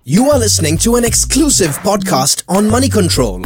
You are listening to an exclusive podcast on Money Control.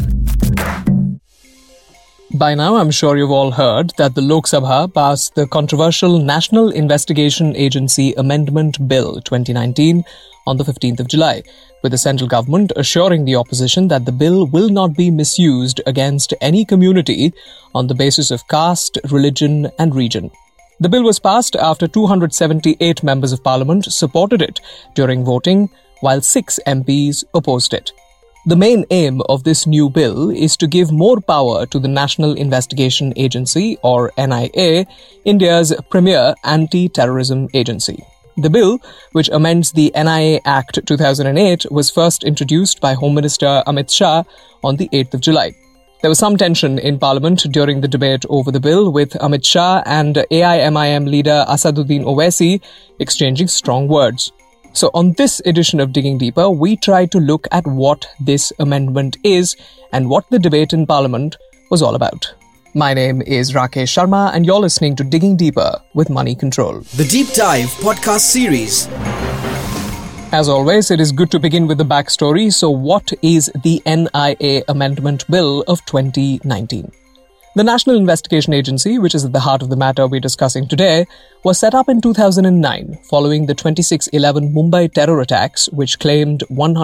By now, I'm sure you've all heard that the Lok Sabha passed the controversial National Investigation Agency Amendment Bill 2019 on the 15th of July, with the central government assuring the opposition that the bill will not be misused against any community on the basis of caste, religion, and region. The bill was passed after 278 members of parliament supported it during voting, while 6 MPs opposed it. The main aim of this new bill is to give more power to the National Investigation Agency, or NIA, India's premier anti-terrorism agency. The bill, which amends the NIA Act 2008, was first introduced by Home Minister Amit Shah on the 8th of July. There was some tension in Parliament during the debate over the bill, with Amit Shah and AIMIM leader Asaduddin Owaisi exchanging strong words. So on this edition of Digging Deeper, we try to look at what this amendment is and what the debate in Parliament was all about. My name is Rakesh Sharma and you're listening to Digging Deeper with Money Control, the Deep Dive podcast series. As always, it is good to begin with the backstory. So what is the NIA Amendment Bill of 2019? The National Investigation Agency, which is at the heart of the matter we're discussing today, was set up in 2009 following the 26/11 Mumbai terror attacks, which claimed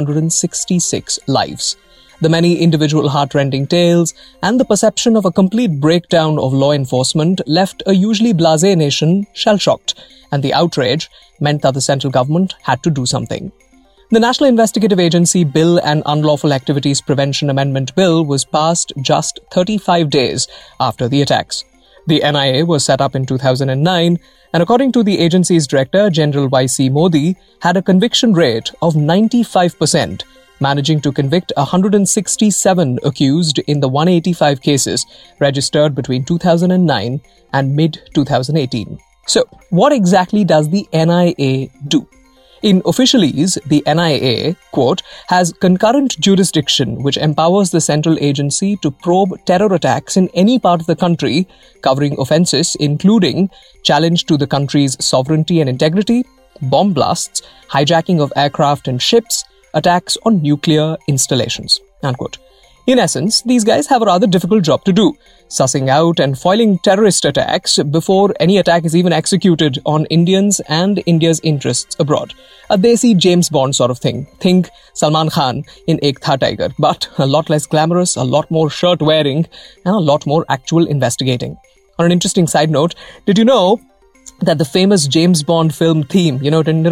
166 lives. The many individual heart-rending tales and the perception of a complete breakdown of law enforcement left a usually blasé nation shell-shocked, and the outrage meant that the central government had to do something. The National Investigative Agency Bill and Unlawful Activities Prevention Amendment Bill was passed just 35 days after the attacks. The NIA was set up in 2009, and according to the agency's director, General YC Modi, had a conviction rate of 95%, managing to convict 167 accused in the 185 cases registered between 2009 and mid-2018. So, what exactly does the NIA do? In officialese, the NIA, quote, has concurrent jurisdiction which empowers the central agency to probe terror attacks in any part of the country, covering offences including challenge to the country's sovereignty and integrity, bomb blasts, hijacking of aircraft and ships, attacks on nuclear installations, unquote. In essence, these guys have a rather difficult job to do, sussing out and foiling terrorist attacks before any attack is even executed on Indians and India's interests abroad. A desi James Bond sort of thing. Think Salman Khan in Ek Tha Tiger, but a lot less glamorous, a lot more shirt-wearing, and a lot more actual investigating. On an interesting side note, did you know that the famous James Bond film theme,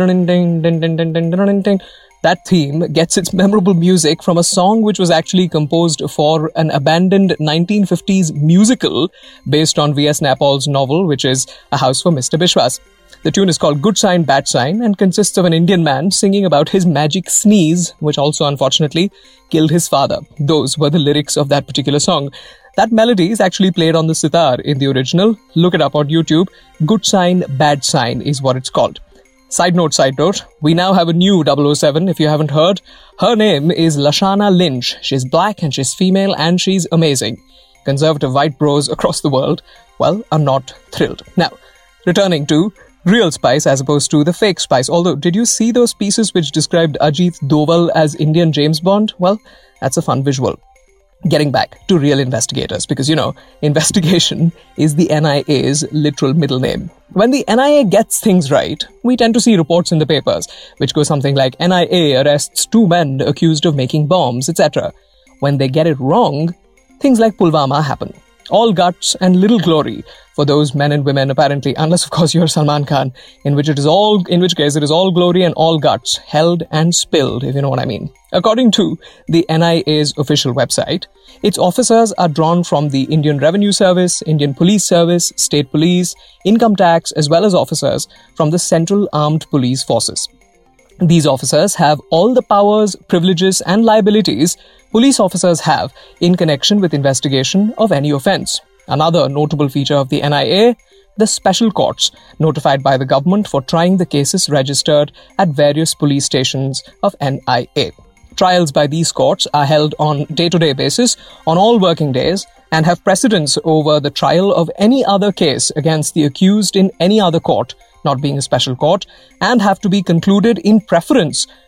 that theme gets its memorable music from a song which was actually composed for an abandoned 1950s musical based on V.S. Naipaul's novel, which is A House for Mr. Bishwas. The tune is called Good Sign, Bad Sign and consists of an Indian man singing about his magic sneeze, which also unfortunately killed his father. Those were the lyrics of that particular song. That melody is actually played on the sitar in the original. Look it up on YouTube. Good Sign, Bad Sign is what it's called. Side note, we now have a new 007, if you haven't heard. Her name is Lashana Lynch. She's black and she's female and she's amazing. Conservative white bros across the world, well, are not thrilled. Now, returning to real Spice as opposed to the fake Spice. Although, did you see those pieces which described Ajit Doval as Indian James Bond? Well, that's a fun visual. Getting back to real investigators, because, investigation is the NIA's literal middle name. When the NIA gets things right, we tend to see reports in the papers, which go something like NIA arrests 2 men accused of making bombs, etc. When they get it wrong, things like Pulwama happen. All guts and little glory for those men and women, apparently, unless of course you're Salman Khan, in which case it is all glory and all guts, held and spilled, if you know what I mean. According to the NIA's official website, its officers are drawn from the Indian Revenue Service, Indian Police Service, State Police, Income Tax, as well as officers from the Central Armed Police Forces. These officers have all the powers, privileges, and liabilities police officers have in connection with investigation of any offence. Another notable feature of the NIA, the special courts notified by the government for trying the cases registered at various police stations of NIA. Trials by these courts are held on day-to-day basis on all working days and have precedence over the trial of any other case against the accused in any other court, not being a special court, and have to be concluded in preference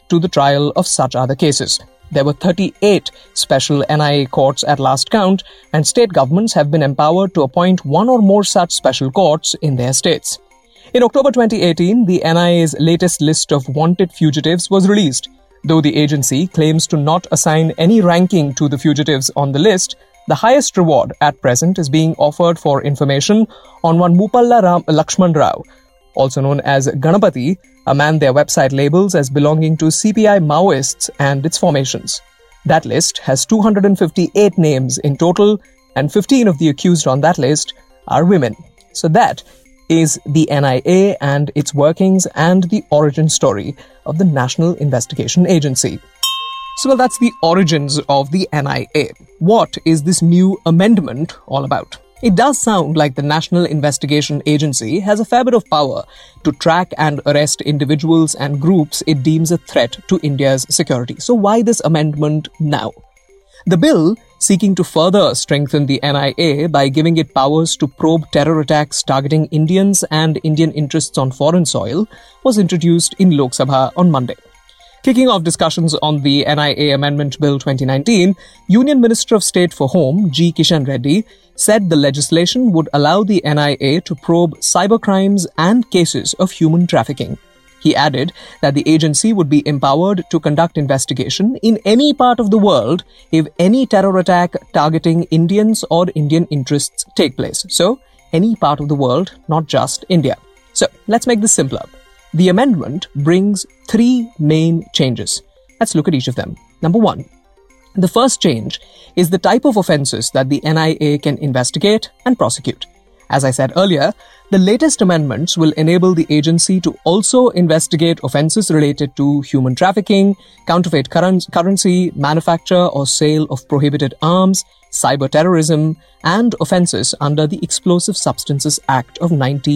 to the trial of such other cases. There were 38 special NIA courts at last count, and state governments have been empowered to appoint one or more such special courts in their states. In October 2018, the NIA's latest list of wanted fugitives was released. Though the agency claims to not assign any ranking to the fugitives on the list, the highest reward at present is being offered for information on one Mupalla Lakshman Rao, also known as Ganapati, a man their website labels as belonging to CPI Maoists and its formations. That list has 258 names in total, and 15 of the accused on that list are women. So that is the NIA and its workings and the origin story of the National Investigation Agency. So, that's the origins of the NIA. What is this new amendment all about? It does sound like the National Investigation Agency has a fair bit of power to track and arrest individuals and groups it deems a threat to India's security. So why this amendment now? The bill, seeking to further strengthen the NIA by giving it powers to probe terror attacks targeting Indians and Indian interests on foreign soil, was introduced in Lok Sabha on Monday. Kicking off discussions on the NIA Amendment Bill 2019, Union Minister of State for Home, G. Kishan Reddy, said the legislation would allow the NIA to probe cybercrimes and cases of human trafficking. He added that the agency would be empowered to conduct investigation in any part of the world if any terror attack targeting Indians or Indian interests take place. So, any part of the world, not just India. So, let's make this simpler. The amendment brings 3 main changes. Let's look at each of them. Number 1. The first change is the type of offences that the NIA can investigate and prosecute. As I said earlier, the latest amendments will enable the agency to also investigate offences related to human trafficking, counterfeit currency, manufacture or sale of prohibited arms, cyber terrorism, and offences under the Explosive Substances Act of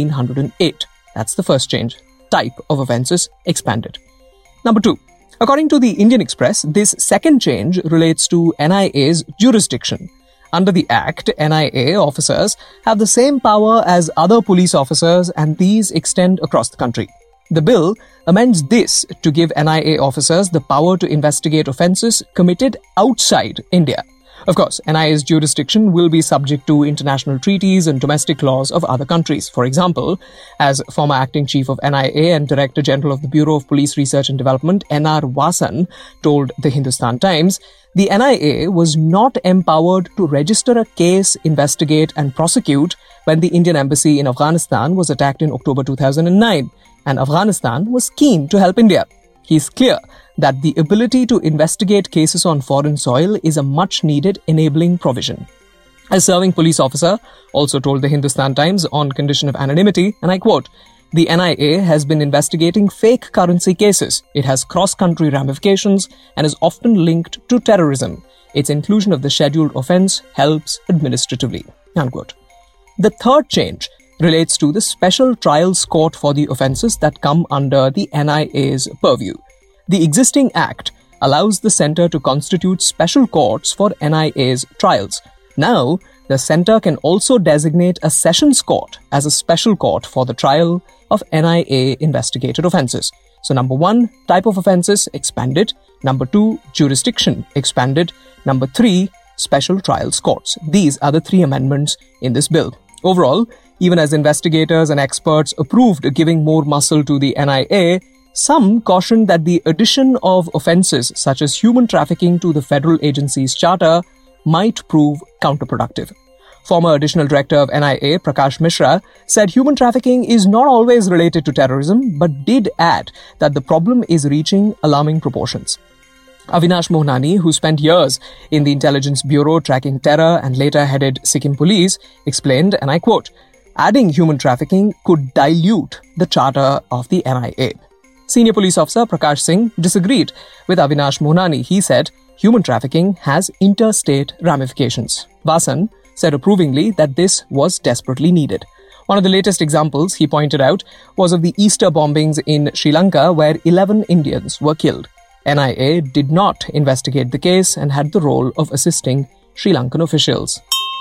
1908. That's the first change. Type of offences expanded. Number 2. According to the Indian Express, this second change relates to NIA's jurisdiction. Under the Act, NIA officers have the same power as other police officers, and these extend across the country. The bill amends this to give NIA officers the power to investigate offences committed outside India. Of course, NIA's jurisdiction will be subject to international treaties and domestic laws of other countries. For example, as former acting chief of NIA and Director General of the Bureau of Police Research and Development, N.R. Vasan, told the Hindustan Times, the NIA was not empowered to register a case, investigate and prosecute when the Indian embassy in Afghanistan was attacked in October 2009, and Afghanistan was keen to help India. He is clear that the ability to investigate cases on foreign soil is a much-needed enabling provision. A serving police officer also told the Hindustan Times on condition of anonymity, and I quote, "The NIA has been investigating fake currency cases. It has cross-country ramifications and is often linked to terrorism. Its inclusion of the scheduled offence helps administratively." Unquote. The third change relates to the Special Trials Court for the offences that come under the NIA's purview. The existing Act allows the Centre to constitute special courts for NIA's trials. Now, the Centre can also designate a Sessions Court as a special court for the trial of NIA investigated offences. So, number 1, type of offences expanded. Number 2, jurisdiction expanded. Number 3, special trials courts. These are the 3 amendments in this bill. Overall, even as investigators and experts approved giving more muscle to the NIA, some cautioned that the addition of offences such as human trafficking to the federal agency's charter might prove counterproductive. Former additional director of NIA, Prakash Mishra, said human trafficking is not always related to terrorism, but did add that the problem is reaching alarming proportions. Avinash Mohnani, who spent years in the Intelligence Bureau tracking terror and later headed Sikkim Police, explained, and I quote, "Adding human trafficking could dilute the charter of the NIA." Senior police officer Prakash Singh disagreed with Avinash Mohnani. He said, human trafficking has interstate ramifications. Vasan said approvingly that this was desperately needed. One of the latest examples, he pointed out, was of the Easter bombings in Sri Lanka where 11 Indians were killed. NIA did not investigate the case and had the role of assisting Sri Lankan officials.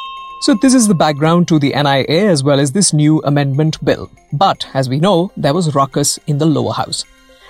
So this is the background to the NIA as well as this new amendment bill. But, as we know, there was ruckus in the lower house.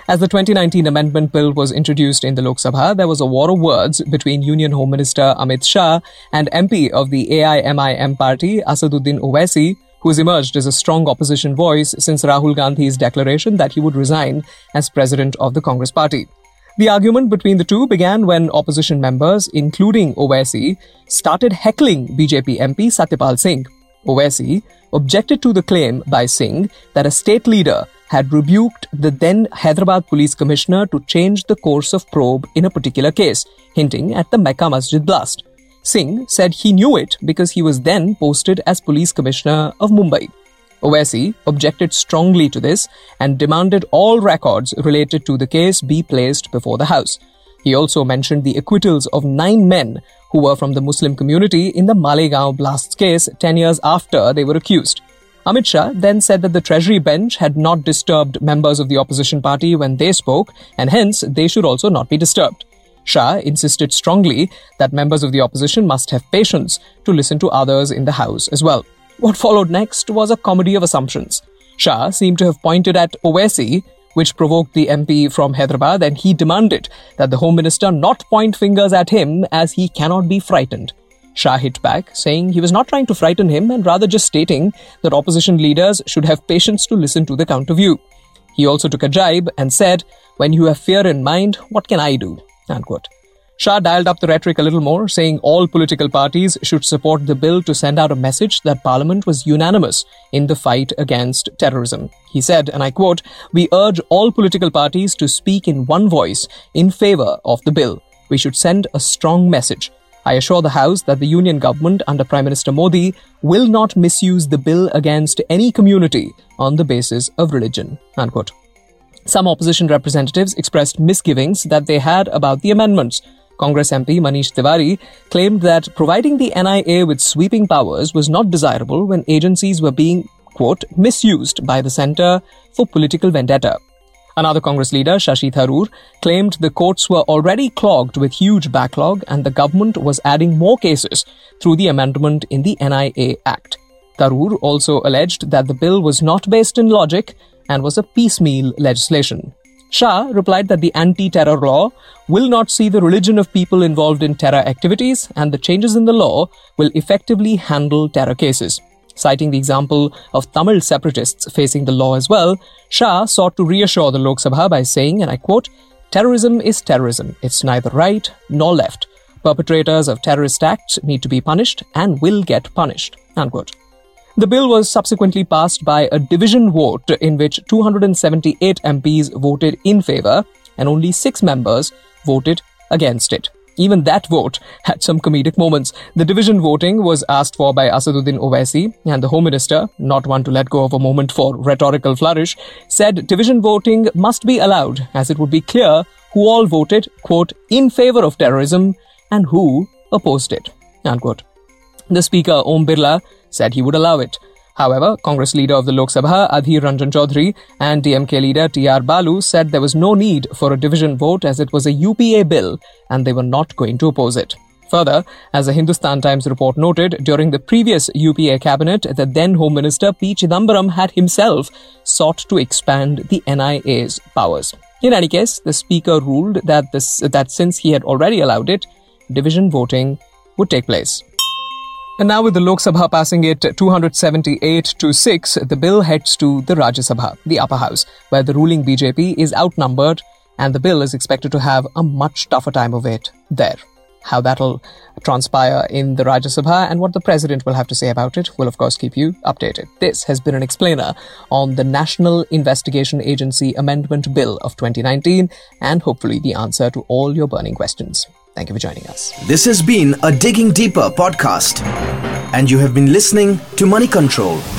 As the 2019 amendment bill was introduced in the Lok Sabha, there was a war of words between Union Home Minister Amit Shah and MP of the AIMIM party, Asaduddin Owaisi, who has emerged as a strong opposition voice since Rahul Gandhi's declaration that he would resign as president of the Congress party. The argument between the two began when opposition members, including Owaisi, started heckling BJP MP Satyapal Singh. Owaisi objected to the claim by Singh that a state leader had rebuked the then Hyderabad Police Commissioner to change the course of probe in a particular case, hinting at the Mecca Masjid blast. Singh said he knew it because he was then posted as Police Commissioner of Mumbai. Owaisi objected strongly to this and demanded all records related to the case be placed before the House. He also mentioned the acquittals of 9 men who were from the Muslim community in the Malegaon blasts case 10 years after they were accused. Amit Shah then said that the Treasury bench had not disturbed members of the opposition party when they spoke, and hence they should also not be disturbed. Shah insisted strongly that members of the opposition must have patience to listen to others in the House as well. What followed next was a comedy of assumptions. Shah seemed to have pointed at Owaisi, which provoked the MP from Hyderabad, and he demanded that the Home Minister not point fingers at him as he cannot be frightened. Shah hit back, saying he was not trying to frighten him and rather just stating that opposition leaders should have patience to listen to the counter view. He also took a jibe and said, "When you have fear in mind, what can I do?" Unquote. Shah dialed up the rhetoric a little more, saying all political parties should support the bill to send out a message that Parliament was unanimous in the fight against terrorism. He said, and I quote, "We urge all political parties to speak in one voice in favour of the bill. We should send a strong message. I assure the House that the Union government under Prime Minister Modi will not misuse the bill against any community on the basis of religion." Unquote. Some opposition representatives expressed misgivings that they had about the amendments. Congress MP Manish Tiwari claimed that providing the NIA with sweeping powers was not desirable when agencies were being, quote, misused by the centre for political vendetta. Another Congress leader, Shashi Tharoor, claimed the courts were already clogged with huge backlog and the government was adding more cases through the amendment in the NIA Act. Tharoor also alleged that the bill was not based in logic and was a piecemeal legislation. Shah replied that the anti-terror law will not see the religion of people involved in terror activities and the changes in the law will effectively handle terror cases. Citing the example of Tamil separatists facing the law as well, Shah sought to reassure the Lok Sabha by saying, and I quote, "Terrorism is terrorism. It's neither right nor left. Perpetrators of terrorist acts need to be punished and will get punished." Unquote. The bill was subsequently passed by a division vote in which 278 MPs voted in favour and only 6 members voted against it. Even that vote had some comedic moments. The division voting was asked for by Asaduddin Owaisi, and the Home Minister, not one to let go of a moment for rhetorical flourish, said division voting must be allowed as it would be clear who all voted, quote, in favour of terrorism and who opposed it, unquote. The Speaker, Om Birla, said he would allow it. However, Congress leader of the Lok Sabha, Adhir Ranjan Chaudhary, and DMK leader T.R. Balu said there was no need for a division vote as it was a UPA bill and they were not going to oppose it. Further, as a Hindustan Times report noted, during the previous UPA cabinet, the then Home Minister P. Chidambaram had himself sought to expand the NIA's powers. In any case, the Speaker ruled that since he had already allowed it, division voting would take place. And now with the Lok Sabha passing it 278-6, the bill heads to the Rajya Sabha, the upper house, where the ruling BJP is outnumbered and the bill is expected to have a much tougher time of it there. How that'll transpire in the Rajya Sabha and what the President will have to say about it will of course keep you updated. This has been an explainer on the National Investigation Agency Amendment Bill of 2019 and hopefully the answer to all your burning questions. Thank you for joining us. This has been a Digging Deeper podcast, and you have been listening to Money Control.